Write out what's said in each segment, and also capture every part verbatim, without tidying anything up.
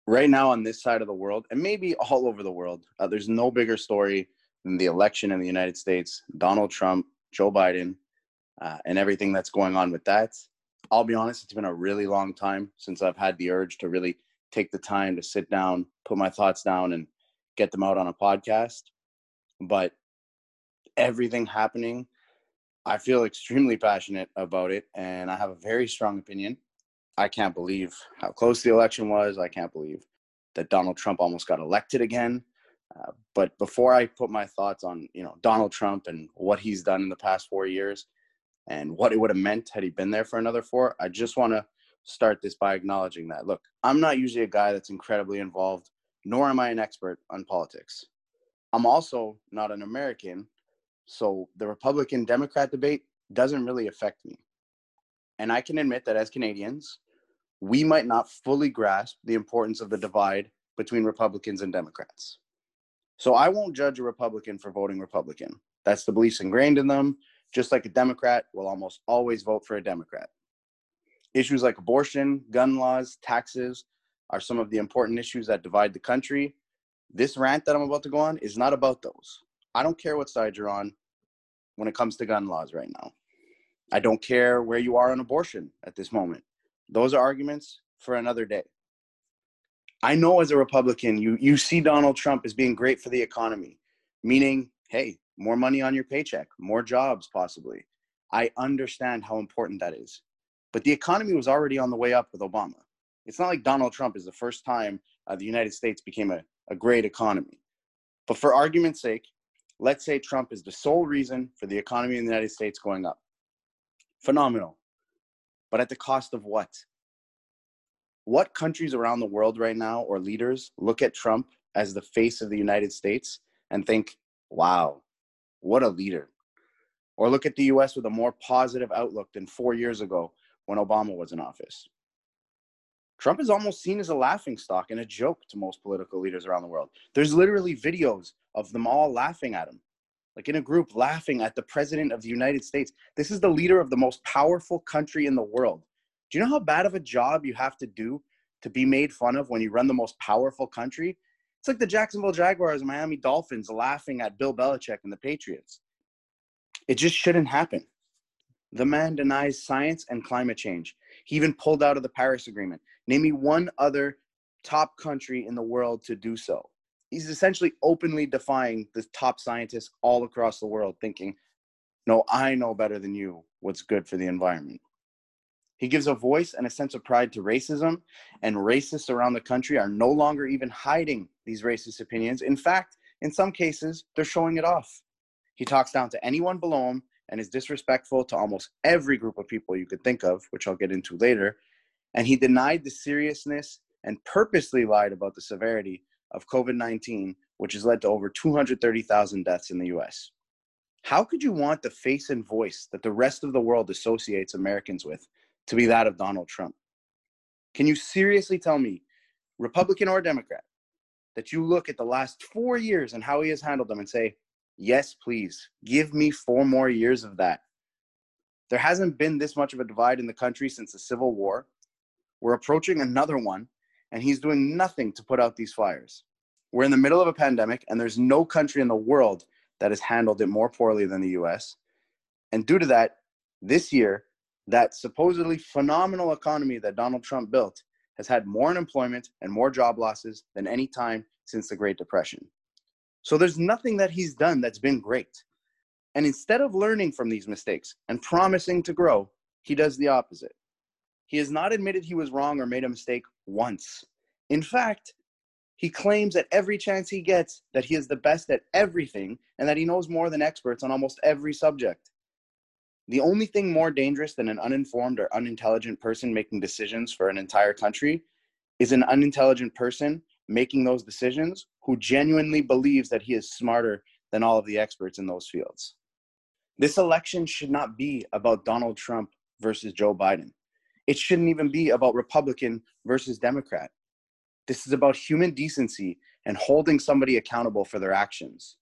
Right now on this side of the world, and maybe all over the world, uh, there's no bigger story than the election in the United States, Donald Trump, Joe Biden, uh, and everything that's going on with that. I'll be honest, it's been a really long time since I've had the urge to really take the time to sit down, put my thoughts down, and get them out on a podcast. But everything happening, I feel extremely passionate about it, and I have a very strong opinion. I can't believe how close the election was. I can't believe that Donald Trump almost got elected again. Uh, but before I put my thoughts on, you know, Donald Trump and what he's done in the past four years and what it would have meant had he been there for another four, I just want to start this by acknowledging that, look, I'm not usually a guy that's incredibly involved, nor am I an expert on politics. I'm also not an American, so the Republican Democrat debate doesn't really affect me. And I can admit that as Canadians, we might not fully grasp the importance of the divide between Republicans and Democrats. So I won't judge a Republican for voting Republican. That's the beliefs ingrained in them, just like a Democrat will almost always vote for a Democrat. Issues like abortion, gun laws, taxes are some of the important issues that divide the country. This rant that I'm about to go on is not about those. I don't care what side you're on when it comes to gun laws right now. I don't care where you are on abortion at this moment. Those are arguments for another day. I know as a Republican, you, you see Donald Trump as being great for the economy, meaning, hey, more money on your paycheck, more jobs possibly. I understand how important that is. But the economy was already on the way up with Obama. It's not like Donald Trump is the first time uh, the United States became a, a great economy. But for argument's sake, let's say Trump is the sole reason for the economy in the United States going up. Phenomenal. But at the cost of what? What countries around the world right now, or leaders, look at Trump as the face of the United States and think, wow, what a leader? Or look at the U S with a more positive outlook than four years ago when Obama was in office. Trump is almost seen as a laughingstock and a joke to most political leaders around the world. There's literally videos of them all laughing at him, like in a group laughing at the president of the United States. This is the leader of the most powerful country in the world. Do you know how bad of a job you have to do to be made fun of when you run the most powerful country? It's like the Jacksonville Jaguars and Miami Dolphins laughing at Bill Belichick and the Patriots. It just shouldn't happen. The man denies science and climate change. He even pulled out of the Paris Agreement. Name me one other top country in the world to do so. He's essentially openly defying the top scientists all across the world, thinking, no, I know better than you what's good for the environment. He gives a voice and a sense of pride to racism, and racists around the country are no longer even hiding these racist opinions. In fact, in some cases, they're showing it off. He talks down to anyone below him and is disrespectful to almost every group of people you could think of, which I'll get into later. And he denied the seriousness and purposely lied about the severity of COVID nineteen, which has led to over two hundred thirty thousand deaths in the U S. How could you want the face and voice that the rest of the world associates Americans with to be that of Donald Trump? Can you seriously tell me, Republican or Democrat, that you look at the last four years and how he has handled them and say, yes, please, give me four more years of that? There hasn't been this much of a divide in the country since the Civil War. We're approaching another one, and he's doing nothing to put out these fires. We're in the middle of a pandemic, and there's no country in the world that has handled it more poorly than the U S. And due to that, this year, that supposedly phenomenal economy that Donald Trump built has had more unemployment and more job losses than any time since the Great Depression. So there's nothing that he's done that's been great. And instead of learning from these mistakes and promising to grow, he does the opposite. He has not admitted he was wrong or made a mistake once. In fact, he claims at every chance he gets that he is the best at everything and that he knows more than experts on almost every subject. The only thing more dangerous than an uninformed or unintelligent person making decisions for an entire country is an unintelligent person making those decisions who genuinely believes that he is smarter than all of the experts in those fields. This election should not be about Donald Trump versus Joe Biden. It shouldn't even be about Republican versus Democrat. This is about human decency and holding somebody accountable for their actions.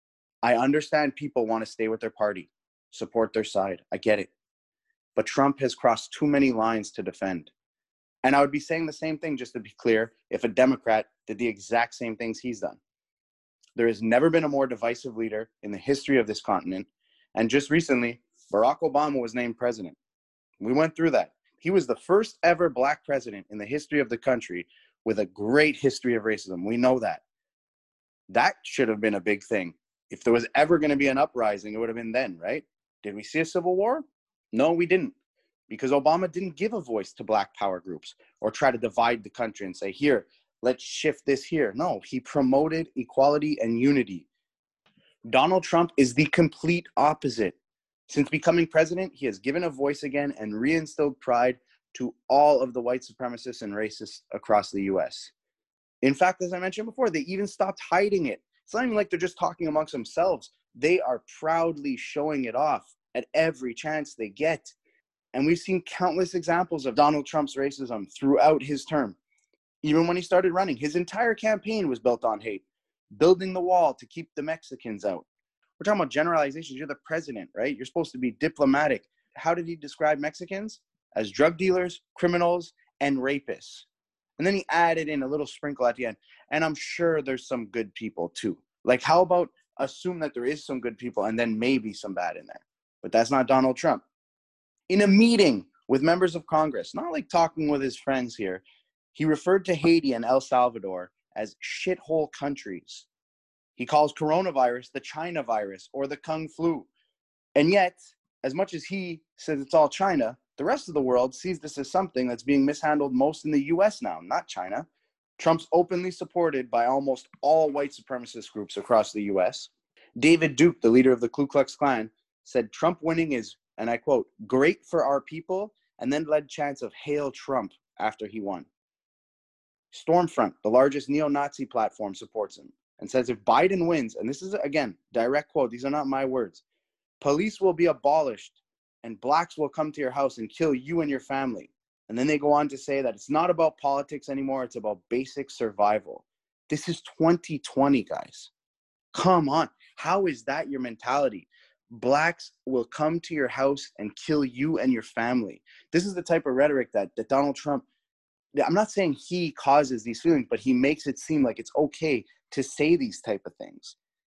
I understand people want to stay with their party, support their side. I get it. But Trump has crossed too many lines to defend. And I would be saying the same thing, just to be clear, if a Democrat did the exact same things he's done. There has never been a more divisive leader in the history of this continent. And just recently, Barack Obama was named president. We went through that. He was the first ever black president in the history of the country with a great history of racism. We know that. That should have been a big thing. If there was ever going to be an uprising, it would have been then, right? Did we see a civil war? No, we didn't. Because Obama didn't give a voice to black power groups or try to divide the country and say, here, let's shift this here. No, he promoted equality and unity. Donald Trump is the complete opposite. Since becoming president, he has given a voice again and reinstilled pride to all of the white supremacists and racists across the U S. In fact, as I mentioned before, they even stopped hiding it. It's not even like they're just talking amongst themselves. They are proudly showing it off at every chance they get. And we've seen countless examples of Donald Trump's racism throughout his term. Even when he started running, his entire campaign was built on hate, building the wall to keep the Mexicans out. We're talking about generalizations. You're the president, right? You're supposed to be diplomatic. How did he describe Mexicans? As drug dealers, criminals, and rapists. And then he added in a little sprinkle at the end. And I'm sure there's some good people too. Like, how about assume that there is some good people and then maybe some bad in there? But that's not Donald Trump. In a meeting with members of Congress, not like talking with his friends here, he referred to Haiti and El Salvador as shithole countries. He calls coronavirus the China virus or the Kung flu. And yet, as much as he says it's all China, the rest of the world sees this as something that's being mishandled most in the U S now, not China. Trump's openly supported by almost all white supremacist groups across the U S. David Duke, the leader of the Ku Klux Klan, said Trump winning is, and I quote, great for our people, and then led chants of Hail Trump after he won. Stormfront, the largest neo-Nazi platform, supports him and says if Biden wins, and this is, again, direct quote, these are not my words, police will be abolished and blacks will come to your house and kill you and your family. And then they go on to say that it's not about politics anymore, it's about basic survival. This is twenty twenty, guys. Come on. How is that your mentality? Blacks will come to your house and kill you and your family. This is the type of rhetoric that, that Donald Trump, I'm not saying he causes these feelings, but he makes it seem like it's okay to say these type of things.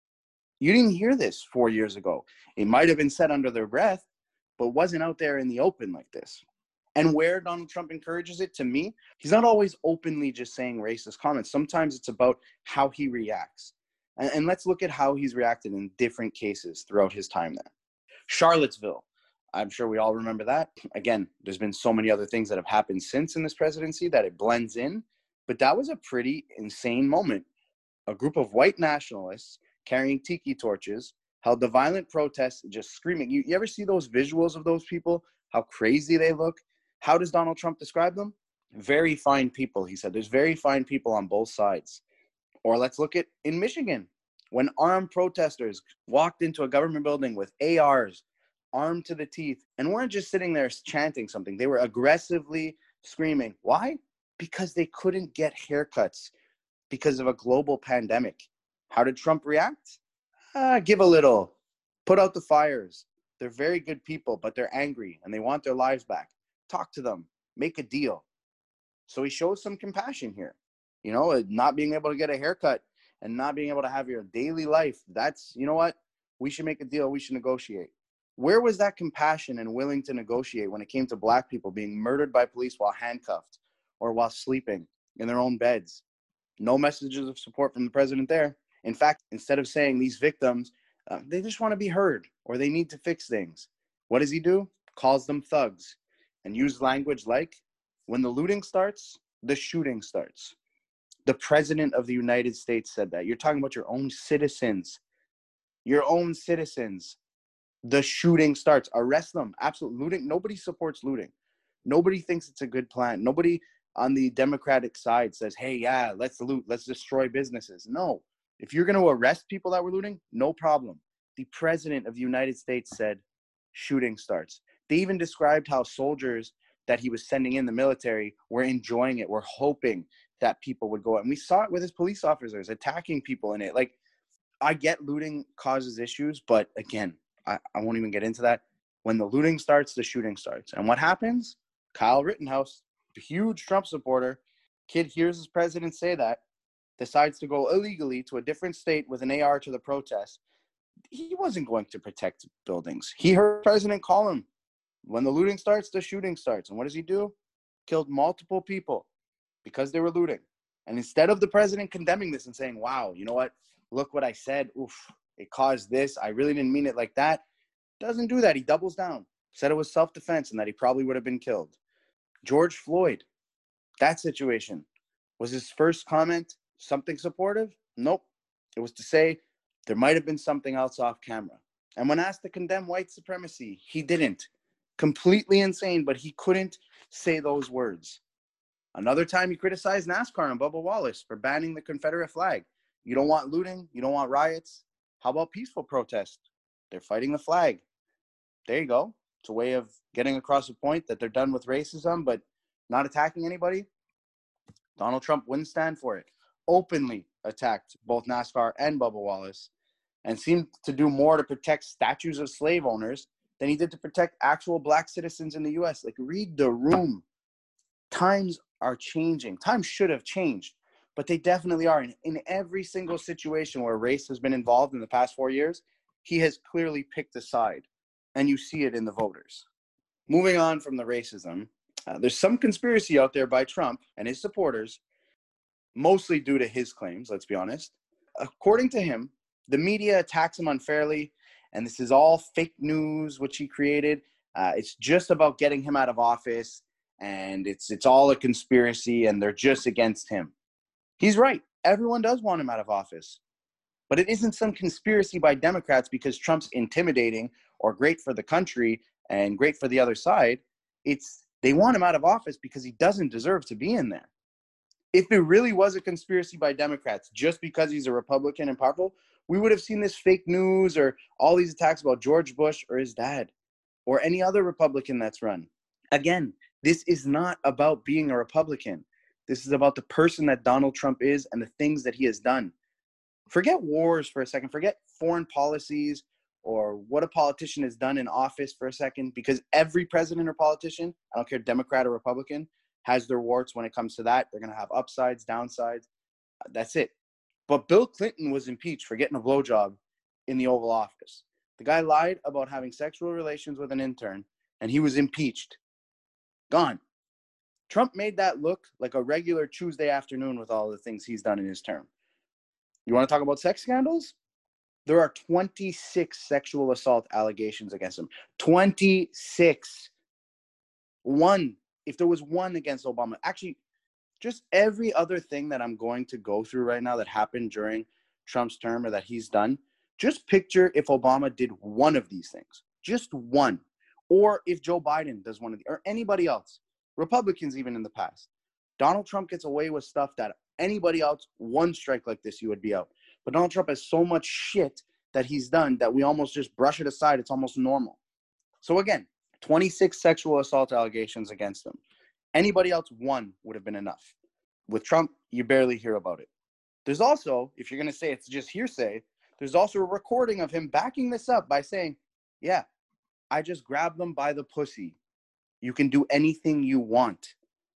You didn't hear this four years ago. It might have been said under their breath, but wasn't out there in the open like this. And where Donald Trump encourages it, to me, he's not always openly just saying racist comments. Sometimes it's about how he reacts. And, and let's look at how he's reacted in different cases throughout his time there. Charlottesville. I'm sure we all remember that. Again, there's been so many other things that have happened since in this presidency that it blends in. But that was a pretty insane moment. A group of white nationalists carrying tiki torches held the violent protests, just screaming. You, you ever see those visuals of those people? How crazy they look? How does Donald Trump describe them? Very fine people, he said. There's very fine people on both sides. Or let's look at in Michigan, when armed protesters walked into a government building with A Rs, armed to the teeth, and weren't just sitting there chanting something. They were aggressively screaming. Why? Because they couldn't get haircuts because of a global pandemic. How did Trump react? Ah, give a little, put out the fires. They're very good people, but they're angry and they want their lives back. Talk to them, make a deal. So he shows some compassion here. You know, not being able to get a haircut and not being able to have your daily life. That's, you know what? We should make a deal. We should negotiate. Where was that compassion and willing to negotiate when it came to black people being murdered by police while handcuffed or while sleeping in their own beds? No messages of support from the president there. In fact, instead of saying these victims, uh, they just want to be heard or they need to fix things. What does he do? Calls them thugs and use language like, when the looting starts, the shooting starts. The president of the United States said that. You're talking about your own citizens. Your own citizens. The shooting starts. Arrest them. Absolute looting. Nobody supports looting. Nobody thinks it's a good plan. Nobody on the Democratic side says, hey, yeah, let's loot. Let's destroy businesses. No. If you're going to arrest people that were looting, no problem. The president of the United States said, shooting starts. They even described how soldiers that he was sending in the military were enjoying it, were hoping that people would go out. And we saw it with his police officers attacking people in it. Like, I get looting causes issues, but again, I, I won't even get into that. When the looting starts, the shooting starts. And what happens? Kyle Rittenhouse, huge Trump supporter. Kid hears his president say that, decides to go illegally to a different state with an A R to the protest. He wasn't going to protect buildings. He heard the president call him. When the looting starts, the shooting starts. And what does he do? Killed multiple people because they were looting. And instead of the president condemning this and saying, wow, you know what? Look what I said. Oof, it caused this. I really didn't mean it like that. Doesn't do that. He doubles down. Said it was self-defense and that he probably would have been killed. George Floyd, that situation. Was his first comment something supportive? Nope. It was to say there might have been something else off camera. And when asked to condemn white supremacy, he didn't. Completely insane, but he couldn't say those words. Another time he criticized NASCAR and Bubba Wallace for banning the Confederate flag. You don't want looting? You don't want riots? How about peaceful protest? They're fighting the flag. There you go. It's a way of getting across the point that they're done with racism, but not attacking anybody. Donald Trump wouldn't stand for it. Openly attacked both NASCAR and Bubba Wallace and seemed to do more to protect statues of slave owners than he did to protect actual black citizens in the U S. Like, read the room. Times are changing. Times should have changed, but they definitely are. In, in every single situation where race has been involved in the past four years, he has clearly picked a side, and you see it in the voters. Moving on from the racism, uh, there's some conspiracy out there by Trump and his supporters, mostly due to his claims, let's be honest. According to him, the media attacks him unfairly, and this is all fake news, which he created. Uh, it's just about getting him out of office, and it's it's all a conspiracy, and they're just against him. He's right. Everyone does want him out of office. But it isn't some conspiracy by Democrats because Trump's intimidating or great for the country and great for the other side. It's they want him out of office because he doesn't deserve to be in there. If it really was a conspiracy by Democrats just because he's a Republican and powerful, we would have seen this fake news or all these attacks about George Bush or his dad or any other Republican that's run. Again, this is not about being a Republican. This is about the person that Donald Trump is and the things that he has done. Forget wars for a second. Forget foreign policies or what a politician has done in office for a second, because every president or politician, I don't care, Democrat or Republican, has their warts when it comes to that. They're going to have upsides, downsides. That's it. But Bill Clinton was impeached for getting a blowjob in the Oval Office. The guy lied about having sexual relations with an intern, and he was impeached. Gone. Trump made that look like a regular Tuesday afternoon with all the things he's done in his term. You want to talk about sex scandals? There are twenty-six sexual assault allegations against him. twenty-six. One, if there was one against Obama. Actually, just every other thing that I'm going to go through right now that happened during Trump's term or that he's done, just picture if Obama did one of these things. Just one. Or if Joe Biden does one of the, or anybody else. Republicans even in the past. Donald Trump gets away with stuff that anybody else, one strike like this, you would be out. But Donald Trump has so much shit that he's done that we almost just brush it aside. It's almost normal. So again, twenty-six sexual assault allegations against him. Anybody else, one would have been enough. With Trump, you barely hear about it. There's also, if you're going to say it's just hearsay, there's also a recording of him backing this up by saying, yeah, I just grabbed them by the pussy. You can do anything you want.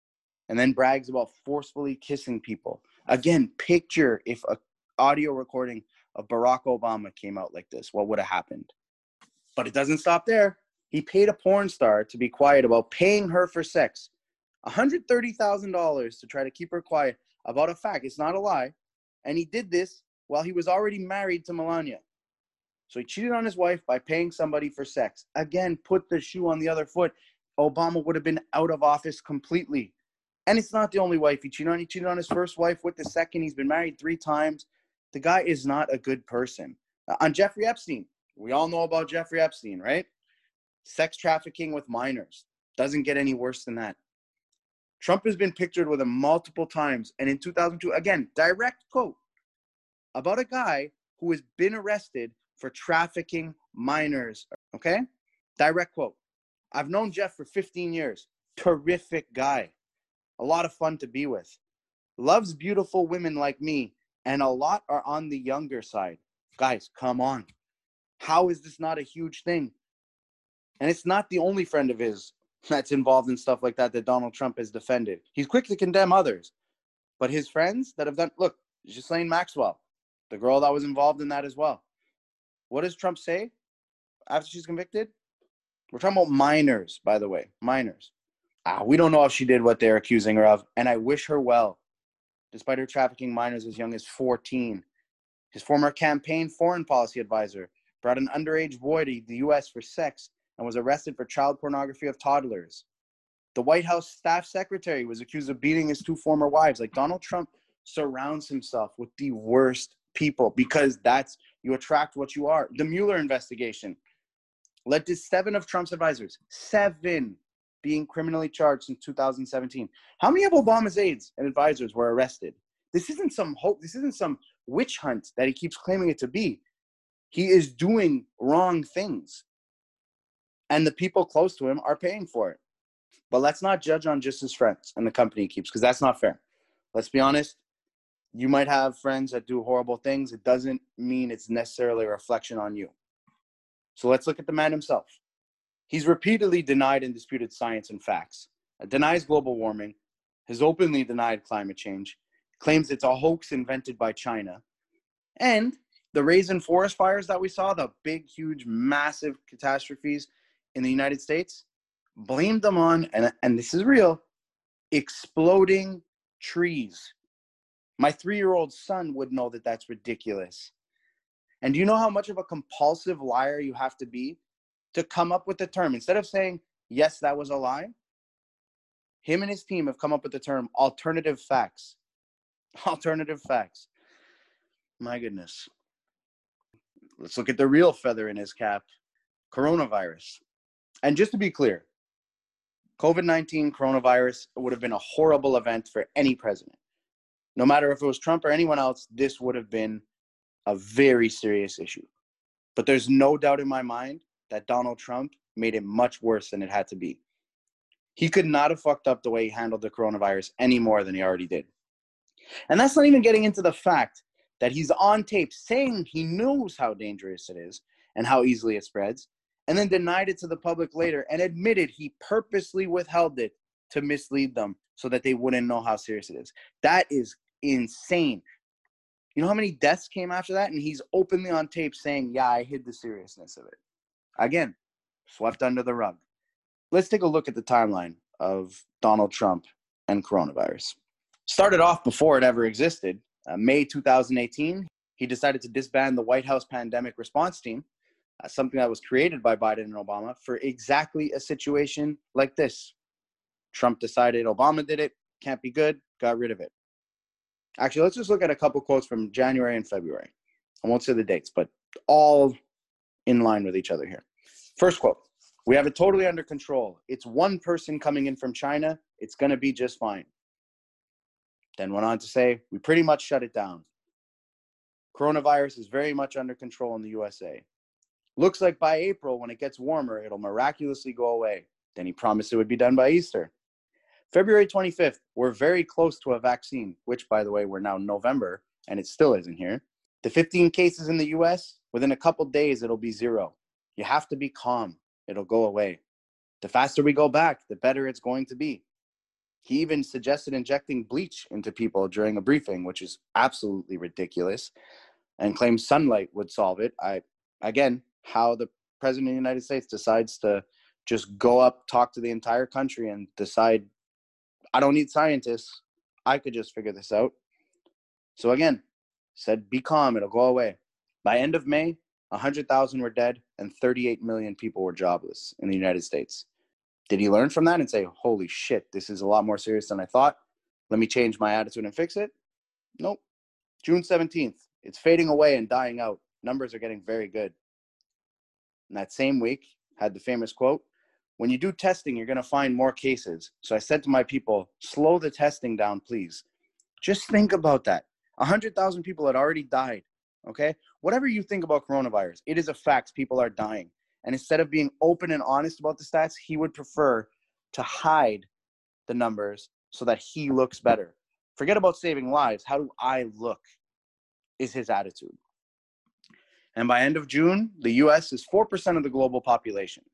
And then brags about forcefully kissing people. Again, picture if an audio recording of Barack Obama came out like this, what would have happened? But it doesn't stop there. He paid a porn star to be quiet about paying her for sex. one hundred thirty thousand dollars to try to keep her quiet about a fact. It's not a lie. And he did this while he was already married to Melania. So he cheated on his wife by paying somebody for sex. Again, put the shoe on the other foot. Obama would have been out of office completely. And it's not the only wife he cheated on. He cheated on his first wife with the second. He's been married three times. The guy is not a good person. Uh, on Jeffrey Epstein, we all know about Jeffrey Epstein, right? Sex trafficking with minors. Doesn't get any worse than that. Trump has been pictured with him multiple times. And in two thousand two, again, direct quote about a guy who has been arrested for trafficking minors. Okay? Direct quote. I've known Jeff for fifteen years. Terrific guy. A lot of fun to be with. Loves beautiful women like me. And a lot are on the younger side. Guys, come on. How is this not a huge thing? And it's not the only friend of his that's involved in stuff like that that Donald Trump has defended. He's quick to condemn others, but his friends that have done, look, Ghislaine Maxwell, the girl that was involved in that as well. What does Trump say after she's convicted? We're talking about minors, by the way, minors. Ah, we don't know if she did what they're accusing her of, and I wish her well, despite her trafficking minors as young as fourteen. His former campaign foreign policy advisor brought an underage boy to the U S for sex and was arrested for child pornography of toddlers. The White House staff secretary was accused of beating his two former wives. Like, Donald Trump surrounds himself with the worst people because that's, you attract what you are. The Mueller investigation led to seven of Trump's advisors, seven being criminally charged since two thousand seventeen. How many of Obama's aides and advisors were arrested? This isn't some hope. This isn't some witch hunt that he keeps claiming it to be. He is doing wrong things. And the people close to him are paying for it. But let's not judge on just his friends and the company he keeps, because that's not fair. Let's be honest. You might have friends that do horrible things. It doesn't mean it's necessarily a reflection on you. So let's look at the man himself. He's repeatedly denied and disputed science and facts, denies global warming, has openly denied climate change, claims it's a hoax invented by China. And the raisin forest fires that we saw, the big, huge, massive catastrophes in the United States, blamed them on, and, and this is real, exploding trees. My three-year-old son would know that that's ridiculous. And do you know how much of a compulsive liar you have to be to come up with the term? Instead of saying, yes, that was a lie, him and his team have come up with the term alternative facts. Alternative facts. My goodness. Let's look at the real feather in his cap, coronavirus. And just to be clear, COVID nineteen coronavirus would have been a horrible event for any president. No matter if it was Trump or anyone else, this would have been a very serious issue. But there's no doubt in my mind that Donald Trump made it much worse than it had to be. He could not have fucked up the way he handled the coronavirus any more than he already did. And that's not even getting into the fact that he's on tape saying he knows how dangerous it is and how easily it spreads, and then denied it to the public later and admitted he purposely withheld it to mislead them so that they wouldn't know how serious it is. That is insane. You know how many deaths came after that? And he's openly on tape saying, yeah, I hid the seriousness of it. Again, swept under the rug. Let's take a look at the timeline of Donald Trump and coronavirus. Started off before it ever existed. Uh, May two thousand eighteen, he decided to disband the White House pandemic response team, uh, something that was created by Biden and Obama for exactly a situation like this. Trump decided Obama did it, can't be good, got rid of it. Actually, let's just look at a couple quotes from January and February. I won't say the dates, but all in line with each other here. First quote, we have it totally under control. It's one person coming in from China. It's going to be just fine. Then went on to say, we pretty much shut it down. Coronavirus is very much under control in the U S A. Looks like by April, when it gets warmer, it'll miraculously go away. Then he promised it would be done by Easter. February twenty-fifth, we're very close to a vaccine, which, by the way, we're now November, and it still isn't here. The fifteen cases in the U S, within a couple days, it'll be zero. You have to be calm. It'll go away. The faster we go back, the better it's going to be. He even suggested injecting bleach into people during a briefing, which is absolutely ridiculous, and claimed sunlight would solve it. I, again, how the president of the United States decides to just go up, talk to the entire country, and decide, I don't need scientists. I could just figure this out. So again, said, be calm, it'll go away. By end of May, one hundred thousand were dead and thirty-eight million people were jobless in the United States. Did he learn from that and say, holy shit, this is a lot more serious than I thought? Let me change my attitude and fix it? Nope. June seventeenth, it's fading away and dying out. Numbers are getting very good. And that same week, had the famous quote, when you do testing, you're going to find more cases. So I said to my people, slow the testing down, please. Just think about that. one hundred thousand people had already died, okay? Whatever you think about coronavirus, it is a fact. People are dying. And instead of being open and honest about the stats, he would prefer to hide the numbers so that he looks better. Forget about saving lives. How do I look is his attitude. And by end of June, the U S is four percent of the global population.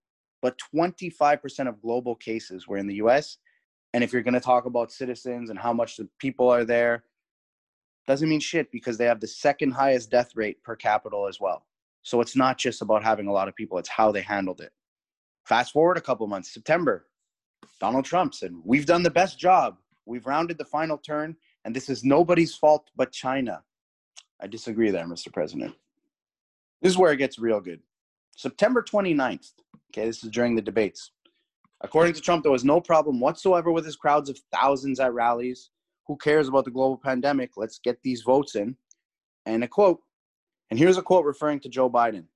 but twenty-five percent of global cases were in the U S. And if you're going to talk about citizens and how much the people are there, doesn't mean shit because they have the second highest death rate per capita as well. So it's not just about having a lot of people, it's how they handled it. Fast forward a couple months, September, Donald Trump said, we've done the best job. We've rounded the final turn, and this is nobody's fault but China. I disagree there, Mister President. This is where it gets real good. September twenty-ninth, okay, this is during the debates. According to Trump, there was no problem whatsoever with his crowds of thousands at rallies. Who cares about the global pandemic? Let's get these votes in. And a quote, and here's a quote referring to Joe Biden.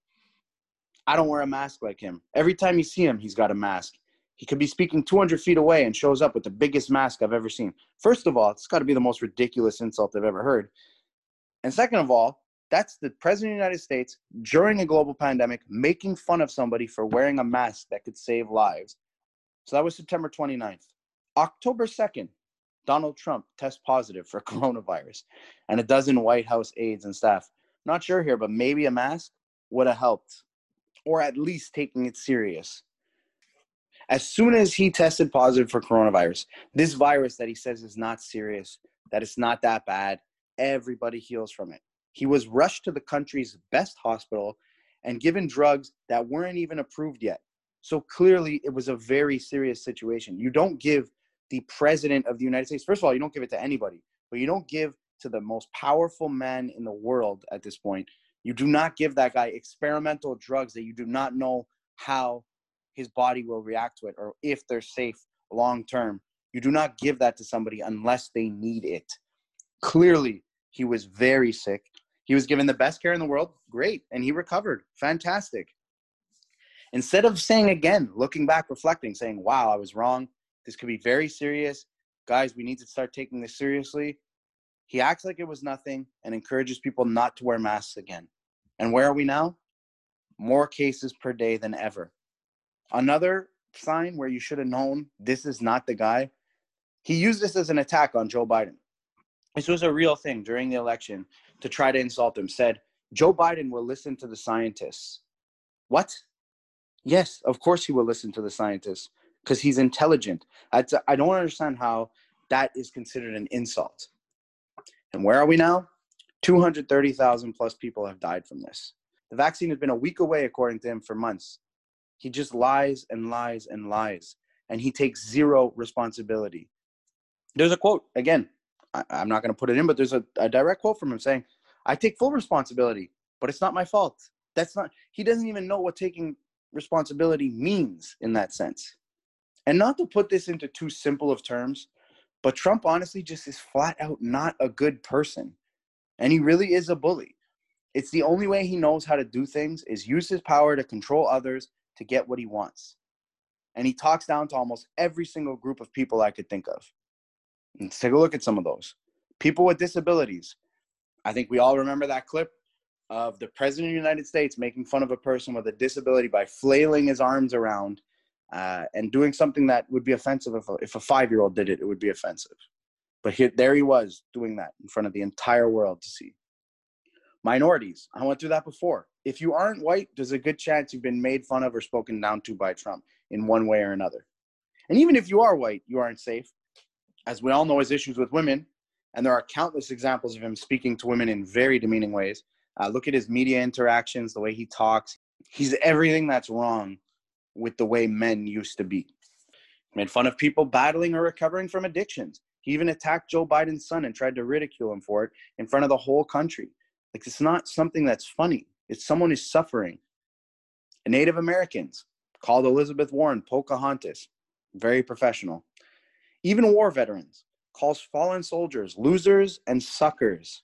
I don't wear a mask like him. Every time you see him, he's got a mask. He could be speaking two hundred feet away and shows up with the biggest mask I've ever seen. First of all, it's got to be the most ridiculous insult I've ever heard. And second of all, that's the president of the United States during a global pandemic making fun of somebody for wearing a mask that could save lives. So that was September twenty-ninth. October second, Donald Trump tests positive for coronavirus and a dozen White House aides and staff. Not sure here, but maybe a mask would have helped, or at least taking it serious. As soon as he tested positive for coronavirus, this virus that he says is not serious, that it's not that bad, everybody heals from it. He was rushed to the country's best hospital and given drugs that weren't even approved yet. So clearly it was a very serious situation. You don't give the president of the United States, first of all, you don't give it to anybody, but you don't give to the most powerful man in the world at this point. You do not give that guy experimental drugs that you do not know how his body will react to it or if they're safe long term. You do not give that to somebody unless they need it. Clearly, he was very sick. He was given the best care in the world. Great. And he recovered. Fantastic. Instead of saying again, looking back, reflecting, saying, wow, I was wrong. This could be very serious. Guys, we need to start taking this seriously. He acts like it was nothing and encourages people not to wear masks again. And where are we now? More cases per day than ever. Another sign where you should have known this is not the guy. He used this as an attack on Joe Biden. This was a real thing during the election to try to insult him. Said, Joe Biden will listen to the scientists. What? Yes, of course he will listen to the scientists because he's intelligent. I, I don't understand how that is considered an insult. And where are we now? two hundred thirty thousand plus people have died from this. The vaccine has been a week away, according to him, for months. He just lies and lies and lies, and he takes zero responsibility. There's a quote, again, I, I'm not going to put it in, but there's a, a direct quote from him saying, I take full responsibility, but it's not my fault. That's not, he doesn't even know what taking responsibility means in that sense. And not to put this into too simple of terms, but Trump honestly just is flat out not a good person. And he really is a bully. It's the only way he knows how to do things is use his power to control others to get what he wants. And he talks down to almost every single group of people I could think of. Let's take a look at some of those. People with disabilities. I think we all remember that clip of the president of the United States making fun of a person with a disability by flailing his arms around uh, and doing something that would be offensive. If a, if a five-year-old did it, it would be offensive. But here, there he was doing that in front of the entire world to see. Minorities. I went through that before. If you aren't white, there's a good chance you've been made fun of or spoken down to by Trump in one way or another. And even if you are white, you aren't safe. As we all know, his issues with women, and there are countless examples of him speaking to women in very demeaning ways. Uh, look at his media interactions, the way he talks. He's everything that's wrong with the way men used to be. He made fun of people battling or recovering from addictions. He even attacked Joe Biden's son and tried to ridicule him for it in front of the whole country. Like, it's not something that's funny. It's someone who's suffering. And Native Americans called Elizabeth Warren Pocahontas. Very professional. Even war veterans calls fallen soldiers losers and suckers.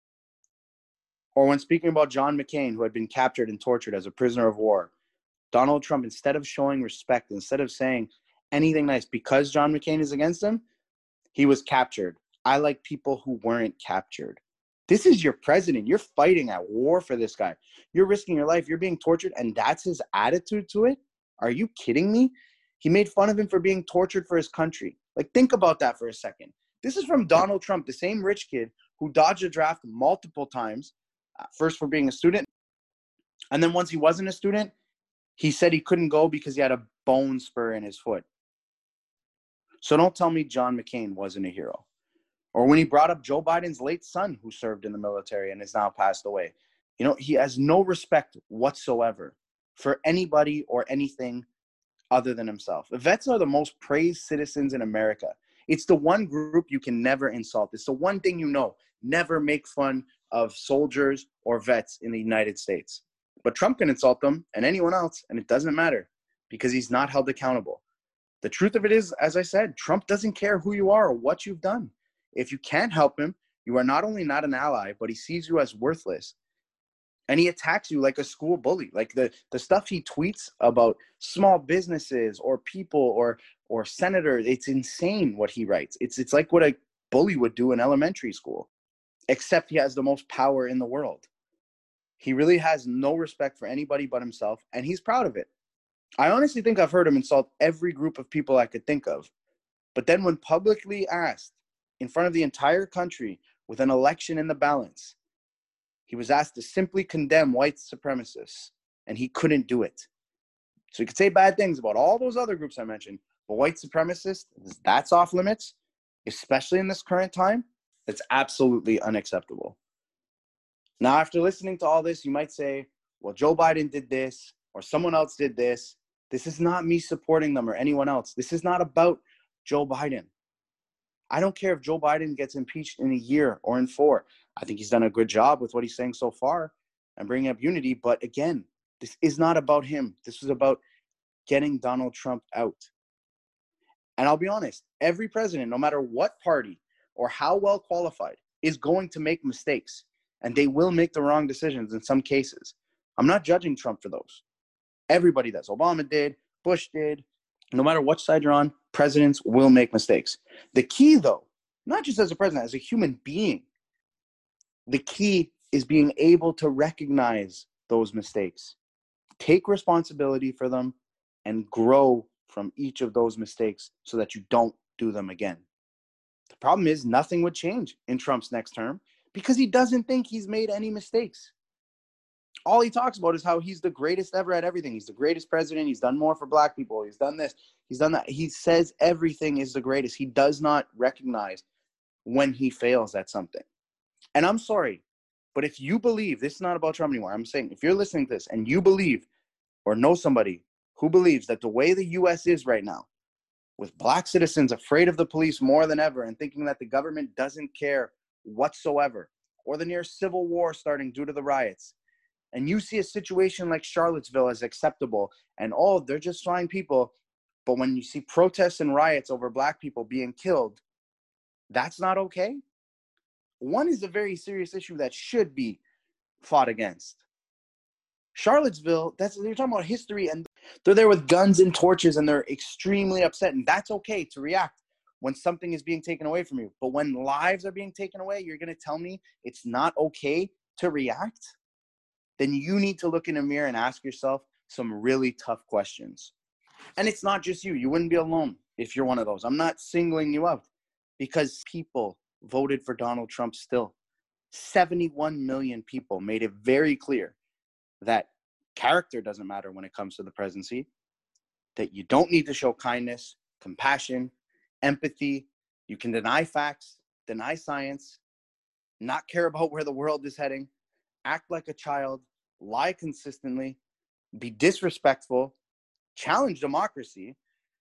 Or when speaking about John McCain, who had been captured and tortured as a prisoner of war, Donald Trump, instead of showing respect, instead of saying anything nice because John McCain is against him, he was captured. I like people who weren't captured. This is your president. You're fighting at war for this guy. You're risking your life. You're being tortured, and that's his attitude to it? Are you kidding me? He made fun of him for being tortured for his country. Like, think about that for a second. This is from Donald Trump, the same rich kid who dodged a draft multiple times, uh, first for being a student, and then once he wasn't a student, He said he couldn't go because he had a bone spur in his foot. So don't tell me John McCain wasn't a hero. Or when he brought up Joe Biden's late son who served in the military and is now passed away. You know, he has no respect whatsoever for anybody or anything other than himself. Vets are the most praised citizens in America. It's the one group you can never insult. It's the one thing you know. Never make fun of soldiers or vets in the United States. But Trump can insult them and anyone else, and it doesn't matter because he's not held accountable. The truth of it is, as I said, Trump doesn't care who you are or what you've done. If you can't help him, you are not only not an ally, but he sees you as worthless. And he attacks you like a school bully. Like the, the stuff he tweets about small businesses or people or or senators, it's insane what he writes. It's it's like what a bully would do in elementary school, except he has the most power in the world. He really has no respect for anybody but himself, and he's proud of it. I honestly think I've heard him insult every group of people I could think of. But then when publicly asked in front of the entire country with an election in the balance, he was asked to simply condemn white supremacists, and he couldn't do it. So you could say bad things about all those other groups I mentioned, but white supremacists, that's off limits, especially in this current time. It's absolutely unacceptable. Now, after listening to all this, you might say, well, Joe Biden did this, or someone else did this. This is not me supporting them or anyone else. This is not about Joe Biden. I don't care if Joe Biden gets impeached in a year or in four. I think he's done a good job with what he's saying so far and bringing up unity. But again, this is not about him. This is about getting Donald Trump out. And I'll be honest, every president, no matter what party or how well qualified, is going to make mistakes. And they will make the wrong decisions in some cases. I'm not judging Trump for those. Everybody does. Obama did. Bush did. No matter what side you're on, presidents will make mistakes. The key, though, not just as a president, as a human being, the key is being able to recognize those mistakes, take responsibility for them, and grow from each of those mistakes so that you don't do them again. The problem is nothing would change in Trump's next term because he doesn't think he's made any mistakes. All he talks about is how he's the greatest ever at everything. He's the greatest president. He's done more for black people. He's done this. He's done that. He says everything is the greatest. He does not recognize when he fails at something. And I'm sorry, but if you believe, this is not about Trump anymore. I'm saying if you're listening to this and you believe or know somebody who believes that the way the U S is right now, with black citizens afraid of the police more than ever and thinking that the government doesn't care whatsoever, or the near civil war starting due to the riots, and you see a situation like Charlottesville as acceptable, and oh, they're just fine people, but when you see protests and riots over black people being killed, that's not okay. One is a very serious issue that should be fought against. Charlottesville, that's you're talking about history, and they're there with guns and torches, and they're extremely upset, and that's okay to react when something is being taken away from you. But when lives are being taken away, you're going to tell me it's not okay to react? Then you need to look in a mirror and ask yourself some really tough questions. And it's not just you. You wouldn't be alone if you're one of those. I'm not singling you out because people voted for Donald Trump still. seventy-one million people made it very clear that character doesn't matter when it comes to the presidency, that you don't need to show kindness, compassion, empathy. You can deny facts, deny science, not care about where the world is heading, act like a child, lie consistently, be disrespectful, challenge democracy,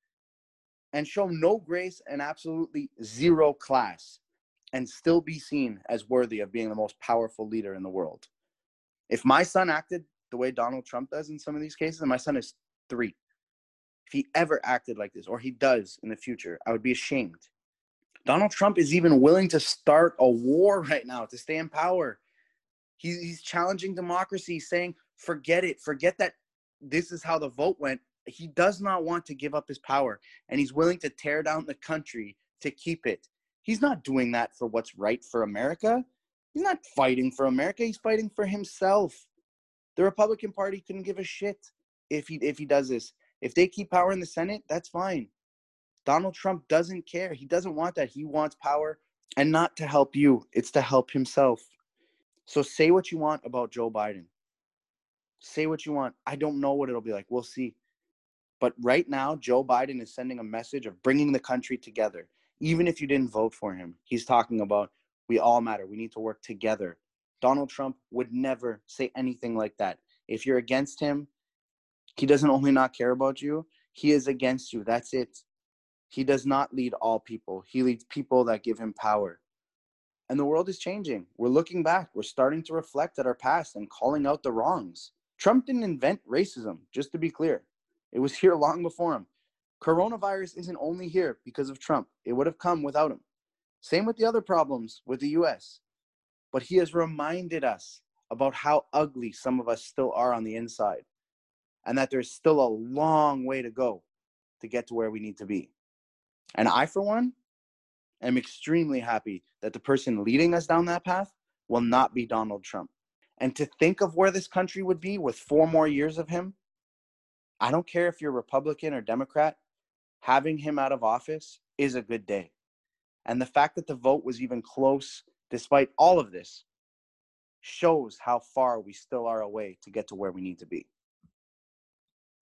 and show no grace and absolutely zero class, and still be seen as worthy of being the most powerful leader in the world. If my son acted the way Donald Trump does in some of these cases, and my son is three, if he ever acted like this, or he does in the future, I would be ashamed. Donald Trump is even willing to start a war right now to stay in power. He, he's challenging democracy, he's saying, forget it, forget that this is how the vote went. He does not want to give up his power, and he's willing to tear down the country to keep it. He's not doing that for what's right for America. He's not fighting for America. He's fighting for himself. The Republican Party couldn't give a shit if he if he does this. If they keep power in the Senate, that's fine. Donald Trump doesn't care. He doesn't want that. He wants power, and not to help you. It's to help himself. So say what you want about Joe Biden. Say what you want. I don't know what it'll be like. We'll see. But right now, Joe Biden is sending a message of bringing the country together. Even if you didn't vote for him, he's talking about we all matter. We need to work together. Donald Trump would never say anything like that. If you're against him, he doesn't only not care about you, he is against you. That's it. He does not lead all people. He leads people that give him power. And the world is changing. We're looking back. We're starting to reflect at our past and calling out the wrongs. Trump didn't invent racism, just to be clear. It was here long before him. Coronavirus isn't only here because of Trump. It would have come without him. Same with the other problems with the U S. But he has reminded us about how ugly some of us still are on the inside, and that there's still a long way to go to get to where we need to be. And I, for one, am extremely happy that the person leading us down that path will not be Donald Trump. And to think of where this country would be with four more years of him, I don't care if you're Republican or Democrat, having him out of office is a good day. And the fact that the vote was even close, despite all of this, shows how far we still are away to get to where we need to be.